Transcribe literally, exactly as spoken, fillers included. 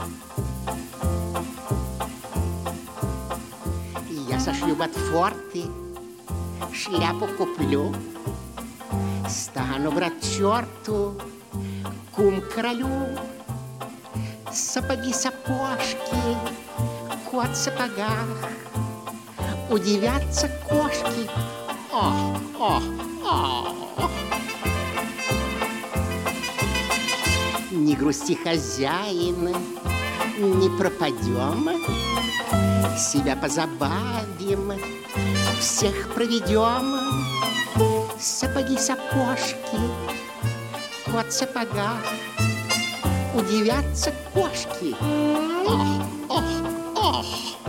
Я сошью ботфорты, шляпу куплю, стану брат черту, кум королю. Сапоги-сапожки, кот в сапогах, удивятся кошки. Ох, ох, ох. Не грусти, хозяин, не пропадем, себя позабавим, всех проведем. Сапоги-сапожки, кот в сапогах, удивятся кошки. Ох, ох, ох.